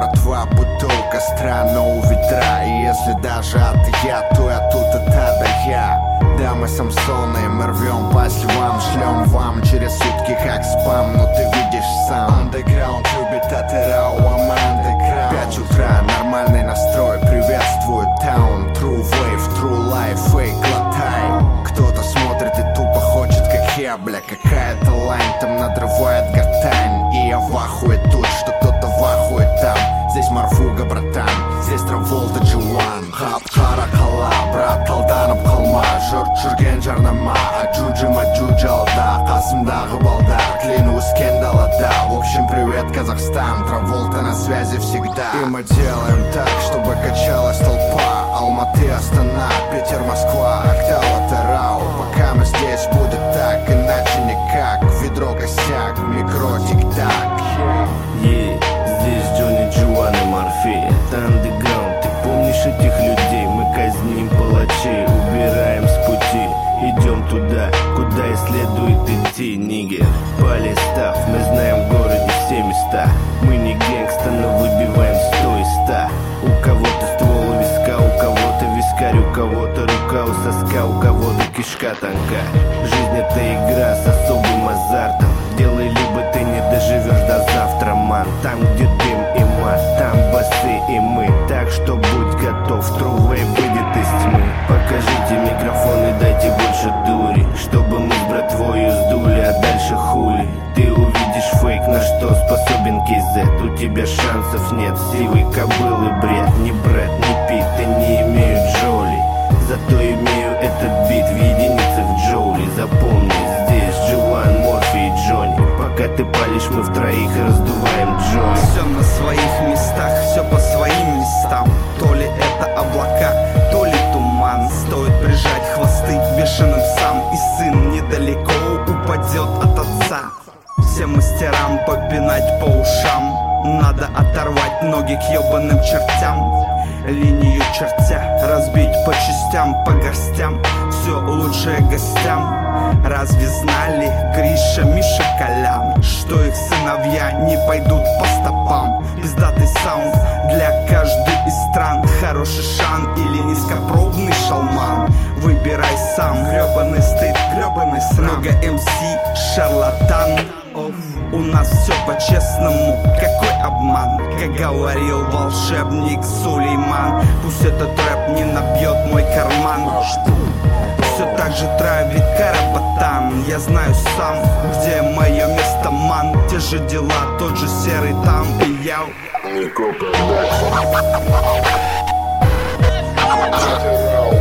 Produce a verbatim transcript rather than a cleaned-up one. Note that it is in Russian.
братва, бутылка, странно у ветра. И если даже это я, то я тут это да я. Да, мы Самсоны, мы рвем по сливам, шлем вам через сутки как спам. Но ты видишь сам, андеграунд любит это рау, а андеграунд. Пять утра, нормальный настрой, приветствует таун. True wave, true life, фейк глотай. Кто-то смотрит и тупо хочет, как я, бля. Какая-то лайн там надрывает гортань. И я в ахуе тут, что кто-то в ахуе там. Здесь Марфуга, братан, здесь Траволта, Джуан. Хап, Каракала, брат, Алданып қалма. Жұрт жүрген жарнама, Аджуджи, Маджуджи алда. Қасымдағы балдар, клянусь кен далада. В общем, привет, Казахстан, Траволта на связи всегда. И мы делаем так, чтобы качалась толпа. Алматы, Астана, Питер, Москва, Октава, Тарау. Пока мы здесь, будет так, иначе никак. Ведро косяк, микро тик-так. Ей, здесь Джонни, Джуан и Морфей. Это андеграунд, ты помнишь этих людей? Мы казним палачей, убираем с пути. Идем туда, куда и следует идти. Нигер, Палестав, мы знаем в городе все места. Мы не гэнгста, но выбиваем сто и ста. У кого-то ствол у виска, у кого-то вискарь, у кого-то рука у соска, у кого-то кишка тонка. Жизнь это игра с особым азартом. Делай, либо ты не доживешь до завтра, ман. Там, где дым и мат, там басы и мы. Так что будь готов, True Wave выйдет из тьмы. Покажите микрофон и дайте больше дури, чтобы мы с братвою сдули, а дальше хули. Ты увидишь фейк, на что способен кей зет. У тебя шансов нет, сивый кобылы бред. Ни Брэд, ни Пит, и не имею Джоли. Зато имею этот бит в единицах джоули. Запомни, здесь Джуан, Морфи и Джонни. Пока ты палишь, мы в троих раздуваем Джонни. Все на своих местах, все по своим местам. То ли это облака, то ли туман. Стоит прижать хвосты бешеным псам, и сын недалеко упадет от отца. Всем мастерам попинать по ушам. Надо оторвать ноги к ебаным чертям. Линию чертя, разбить по частям, по горстям. Все лучшее гостям. Разве знали Гриша, Миша, Колян, что их сыновья не пойдут по стопам? Пиздатый саунд для каждой из стран. Хороший шан или низкопробный шалман. Выбирай сам, гребаный стыд, гребаный срам. Много эм си, шарлатан. У нас все по-честному, какой обман. Как говорил волшебник Сулейман, пусть этот рэп не набьет мой карман. Все так же травит карабатан. Я знаю сам, где мое место, ман. Те же дела, тот же серый там. И я Нико Продакшн.